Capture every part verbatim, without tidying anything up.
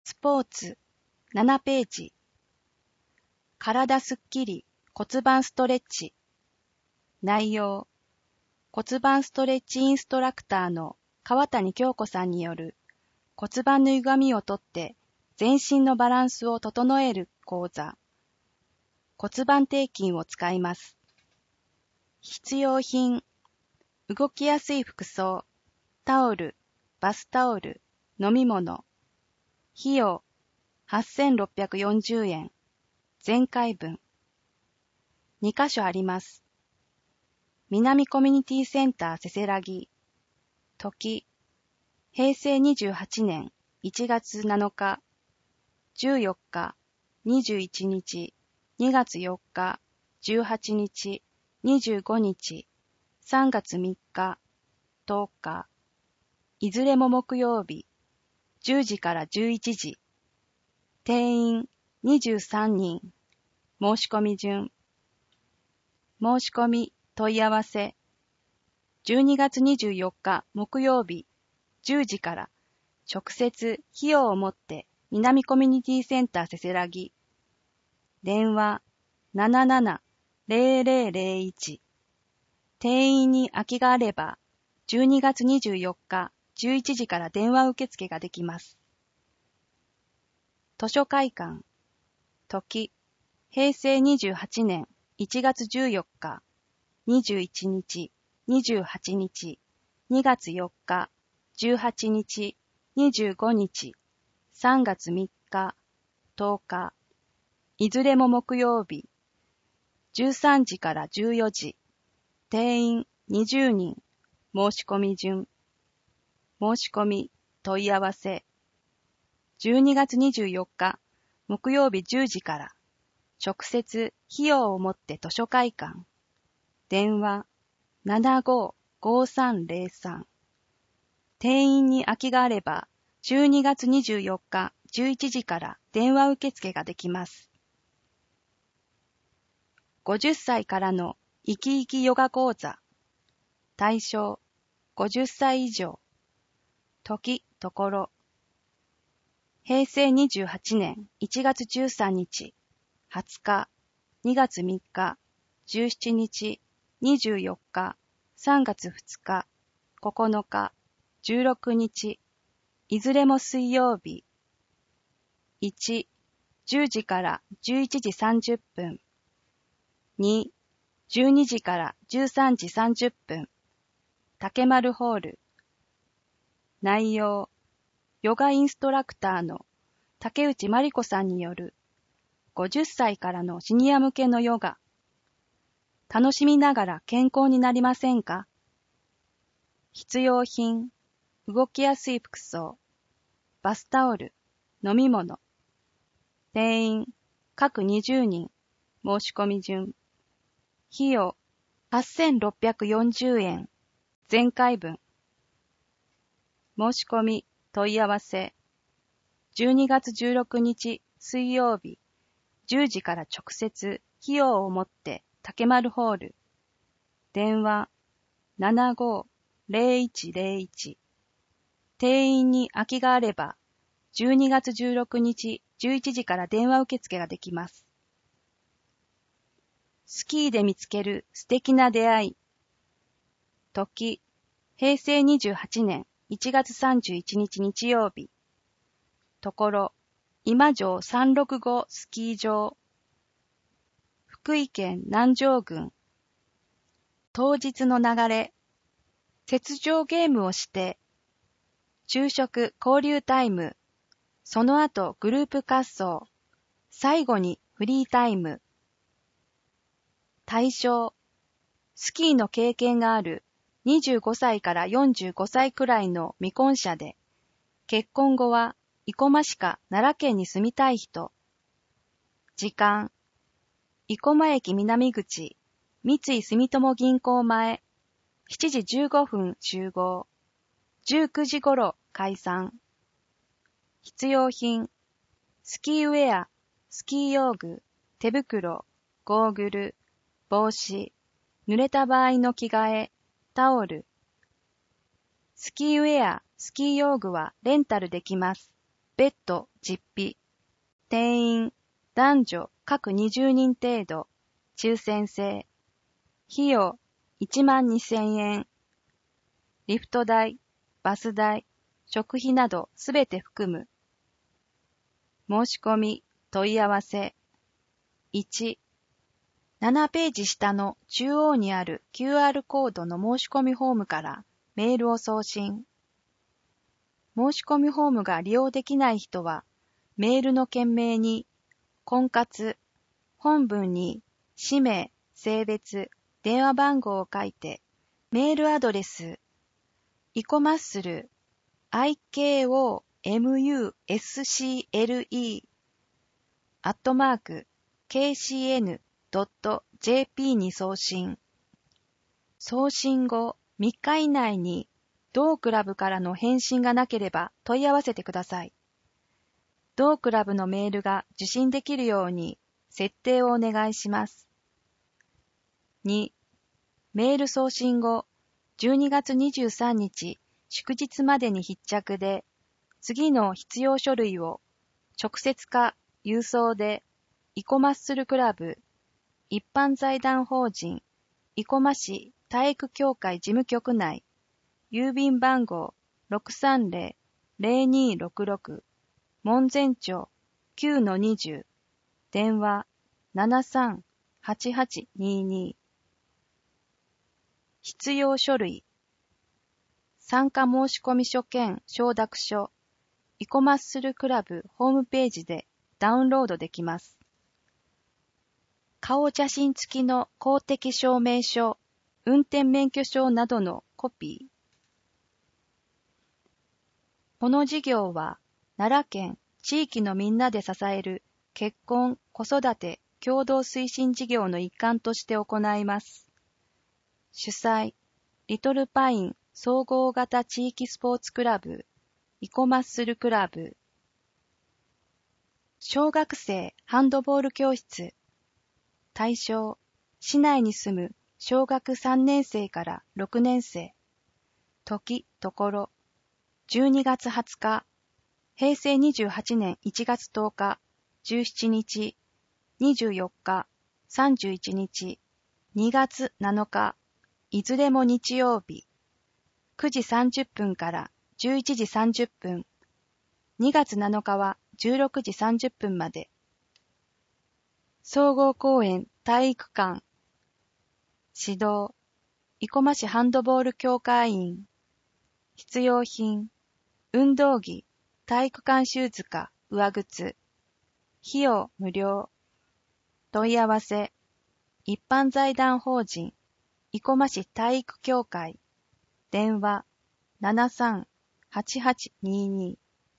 スポーツななページ。体すっきり骨盤ストレッチ。内容。骨盤ストレッチインストラクターの川谷京子さんによる骨盤の歪みをとって全身のバランスを整える講座。骨盤底筋を使います。必要品。動きやすい服装、タオル、バスタオル、飲み物。費用はっせんろっぴゃくよんじゅうえん。全回分。にかしょあります。南コミュニティセンターせせらぎ。時、へいせいにじゅうはちねんいちがつなのか、じゅうよっか、にじゅういちにち、にがつよっか、じゅうはちにち、にじゅうごにち、さんがつみっか、とおか。いずれも木曜日、じゅうじからじゅういちじ。定員にじゅうさんにん。申し込み順。申し込み、問い合わせ。じゅうにがつにじゅうよっか木曜日、じゅうじから直接費用をもって南コミュニティセンターせせらぎ。電話 なななな ぜろぜろぜろいち。定員に空きがあればじゅうにがつにじゅうよっかじゅういちじから電話受付ができます。図書会館。時、へいせいにじゅうはちねんいちがつじゅうよっか、にじゅういちにち、にじゅうはちにち、にがつよっか、じゅうはちにち、にじゅうごにち、さんがつみっか、とおか。いずれも木曜日、じゅうさんじからじゅうよじ。定員にじゅうにん。申し込み順。申し込み、問い合わせ。じゅうにがつにじゅうよっか木曜日じゅうじから直接費用をもって図書会館。電話 ななご ごさんぜろさん。定員に空きがあればじゅうにがつにじゅうよっかじゅういちじから電話受付ができます。ごじゅっさいからの生き生きヨガ講座。対象ごじゅっさい以上。時、ところ。へいせいにじゅうはちねんいちがつじゅうさんにち、はつか、にがつみっか、じゅうしちにち、にじゅうよっか、さんがつふつか、ここのか、じゅうろくにち、いずれも水曜日。いち、じゅうじからじゅういちじさんじゅっぷん。に、じゅうにじからじゅうさんじさんじゅっぷん。竹丸ホール。内容、ヨガインストラクターの竹内まりこさんによるごじゅっさいからのシニア向けのヨガ。楽しみながら健康になりませんか？必要品、動きやすい服装、バスタオル、飲み物。定員、各にじゅうにん。申し込み順。費用、はっせんろっぴゃくよんじゅうえん。全回分。申し込み、問い合わせ。じゅうにがつじゅうろくにち水曜日、じゅうじから直接費用をもって竹丸ホール。電話 ななご ぜろいちぜろいち。定員に空きがあればじゅうにがつじゅうろくにちじゅういちじから電話受付ができます。スキーで見つける素敵な出会い。時、へいせいにじゅうはちねんいちがつさんじゅういちにち日曜日。ところ、今城さんろくごスキー場。福井県南城郡。当日の流れ。雪上ゲームをして、昼食交流タイム。その後グループ滑走。最後にフリータイム。対象。スキーの経験があるにじゅうごさいからよんじゅうごさいくらいの未婚者で、結婚後は生駒市か奈良県に住みたい人。時間。生駒駅南口、三井住友銀行前、しちじじゅうごふん集合。じゅうくじ頃解散。必要品。スキーウェア、スキー用具、手袋、ゴーグル、帽子、濡れた場合の着替え、タオル。スキーウェア、スキー用具はレンタルできます。 ベッド実費。定員、男女各にじゅうにん程度。抽選制。費用、いちまんにせんえん。リフト代、バス代、食費などすべて含む。申し込み、問い合わせ。いち、ななページ下の中央にある キューアール コードの申し込みフォームからメールを送信。申し込みフォームが利用できない人は、メールの件名に、婚活、本文に氏名、性別、電話番号を書いて、メールアドレス、イコマッスル、アイケーオーエムユーエスシーエルイー、アットマーク、ケーシーエヌドットジェーピー に送信。送信後みっか以内に同クラブからの返信がなければ問い合わせてください。同クラブのメールが受信できるように設定をお願いします。に、メール送信後、じゅうにがつにじゅうさんにち祝日までに必着で、次の必要書類を直接か郵送で、生駒マッスルクラブ、一般財団法人、生駒市体育協会事務局内、郵便番号 ろくさんゼロ ゼロにろくろく、門前町 きゅうのにじゅう、電話 ななさんはちはちにに。必要書類。参加申込書兼承諾書、生駒マッスルクラブホームページでダウンロードできます。顔写真付きの公的証明書、運転免許証などのコピー。この事業は奈良県地域のみんなで支える結婚・子育て共同推進事業の一環として行います。主催、リトルパイン総合型地域スポーツクラブ、生駒マッスルクラブ。小学生ハンドボール教室。対象、市内に住む小学さんねんせいからろくねんせい。時、ところ。じゅうにがつはつか、へいせいにじゅうはちねんいちがつとおか、じゅうしちにち、にじゅうよっか、さんじゅういちにち、にがつなのか、いずれも日曜日、くじさんじゅっぷんからじゅういちじさんじゅっぷん、にがつなのかはじゅうろくじさんじゅっぷんまで。総合公園体育館。指導、生駒市ハンドボール協会員。必要品、運動着、体育館シューズか上靴。費用無料。問い合わせ、一般財団法人、生駒市体育協会。電話 ななさんはちはちにに。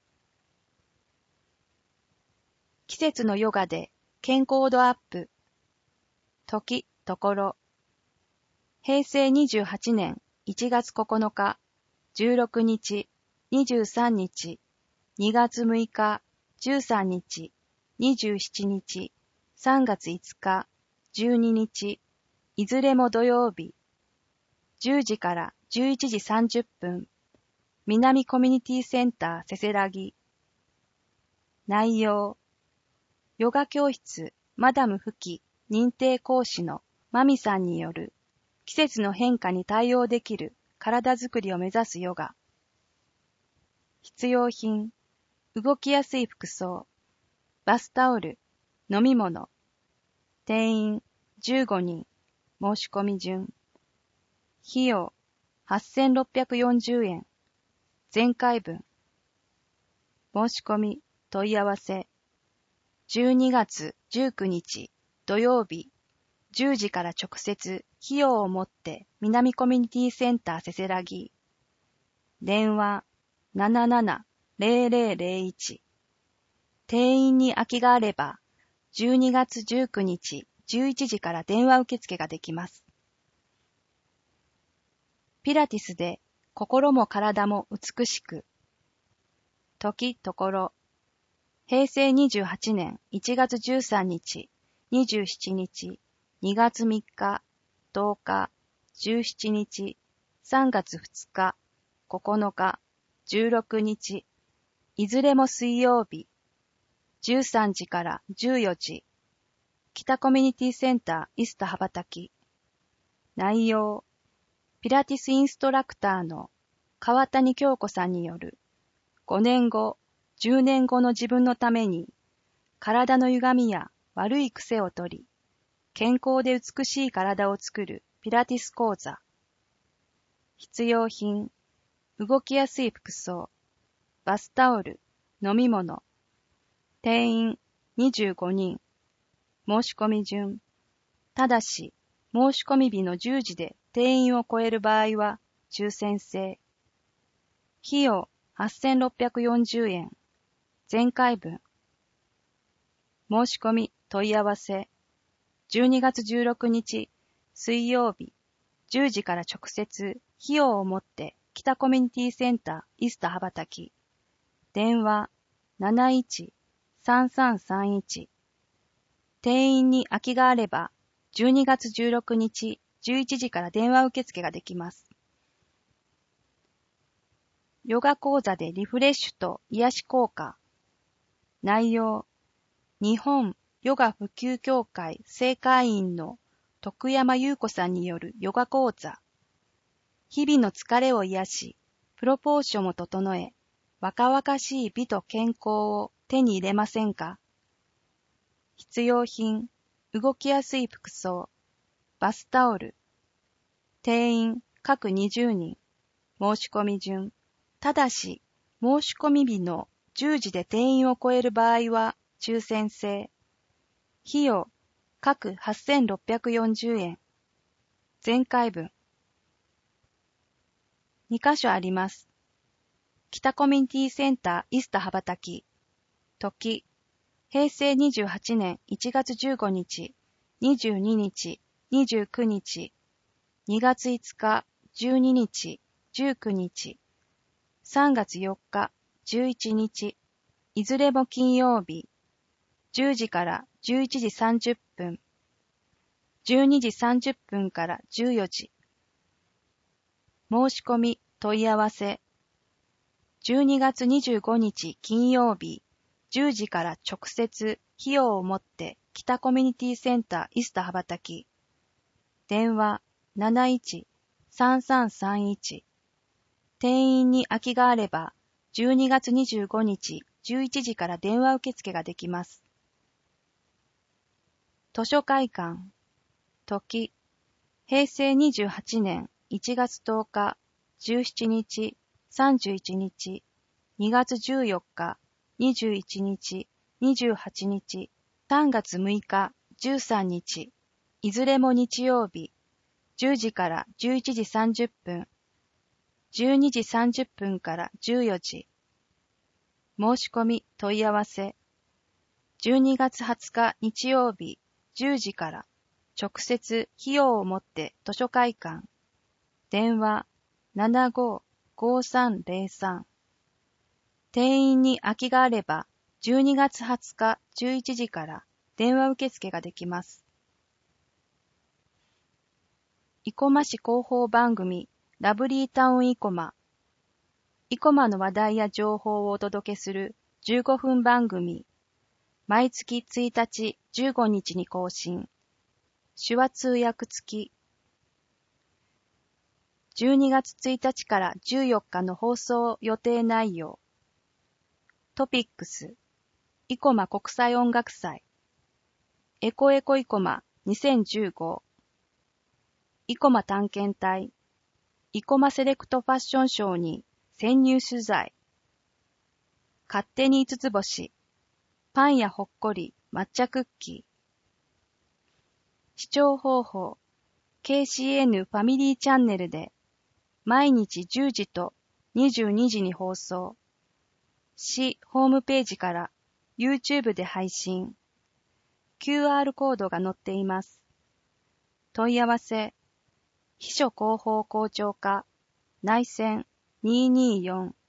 季節のヨガで健康度アップ。時、ところ。へいせいにじゅうはちねんいちがつここのか、じゅうろくにち、にじゅうさんにち、にがつむいか、じゅうさんにち、にじゅうしちにち、さんがついつか、じゅうににち、いずれも土曜日、じゅうじからじゅういちじさんじゅっぷん、南コミュニティセンターせせらぎ。内容、ヨガ教室マダムフキ認定講師のマミさんによる季節の変化に対応できる体づくりを目指すヨガ。必要品、動きやすい服装、バスタオル、飲み物。定員じゅうごにん、申し込み順。費用はっせんろっぴゃくよんじゅうえん。前回分。申し込み、問い合わせ。じゅうにがつじゅうくにち土曜日、じゅうじから直接費用をもって南コミュニティセンターせせらぎ。電話 ななななゼロゼロゼロいち。定員に空きがあれば、じゅうにがつじゅうくにちじゅういちじから電話受付ができます。ピラティスで心も体も美しく。時、ところ。へいせいにじゅうはちねんいちがつじゅうさんにち、にじゅうしちにち、にがつみっか、とおか、じゅうしちにち、さんがつふつか、ここのか、じゅうろくにち、 いずれも水曜日、じゅうさんじからじゅうよじ、北コミュニティセンターイスタ羽ばたき。内容、ピラティスインストラクターの川谷京子さんによるごねんご、じゅうねんごの自分のために体の歪みや悪い癖を取り、健康で美しい体を作るピラティス講座。必要品、動きやすい服装、バスタオル、飲み物。定員にじゅうごにん。申し込み順。ただし、申し込み日のじゅうじで定員を超える場合は抽選制。費用はっせんろっぴゃくよんじゅうえん。前回分。申し込み問い合わせ。じゅうにがつじゅうろくにち水曜日じゅうじから直接費用をもって北コミュニティセンターイスタ羽ばたき。電話 なないちさんさんさんいち。定員に空きがあればじゅうにがつじゅうろくにちじゅういちじから電話受付ができます。ヨガ講座でリフレッシュと癒し効果。内容、日本ヨガ普及協会正会員の徳山優子さんによるヨガ講座。日々の疲れを癒し、プロポーションを整え、若々しい美と健康を手に入れませんか？必要品、動きやすい服装、バスタオル。定員各にじゅうにん。申し込み順。ただし、申し込み日のじゅうじで定員を超える場合は抽選制。費用各はっせんろっぴゃくよんじゅうえん。前回分。にかしょあります。北コミュニティセンターイスタ羽ばたき。時、へいせいにじゅうはちねんいちがつじゅうごにち、にじゅうににち、にじゅうくにち、にがついつか、じゅうににち、じゅうくにち、さんがつよっか、じゅういちにち、いずれも金曜日、じゅうじからじゅういちじさんじゅっぷん、じゅうにじさんじゅっぷんからじゅうよじ。申し込み問い合わせ。じゅうにがつにじゅうごにち金曜日、じゅうじから直接費用をもって北コミュニティセンターイスタ羽ばたき。電話 なないちさんさんさんいち。定員に空きがあればじゅうにがつにじゅうごにちじゅういちじから電話受付ができます。図書会館。時、へいせいにじゅうはちねんいちがつとおか、じゅうしちにち、さんじゅういちにち、にがつじゅうよっか、にじゅういちにち、にじゅうはちにち、さんがつむいか、じゅうさんにち、いずれも日曜日、じゅうじからじゅういちじさんじゅっぷん、じゅうにじさんじゅっぷんからじゅうよじ。申し込み問い合わせ。じゅうにがつはつか日曜日、じゅうじから直接費用をもって図書会館。電話 ななごーごーさんぜろさん。定員に空きがあればじゅうにがつはつかじゅういちじから電話受付ができます。生駒市広報番組ラブリータウン生駒。生駒の話題や情報をお届けするじゅうごふん番組。毎月ついたち、じゅうごにちに更新。手話通訳付き。じゅうにがつついたちからじゅうよっかの放送予定内容。トピックス、生駒国際音楽祭。エコエコ生駒にせんじゅうご。生駒探検隊。生駒セレクトファッションショーに潜入取材。勝手に五つ星。パンやほっこり抹茶クッキー。視聴方法 ケーシーエヌ ファミリーチャンネルで毎日じゅうじとにじゅうにじに放送。市ホームページから YouTube で配信。キューアール コードが載っています。問い合わせ秘書広報校長課内線にーにーよん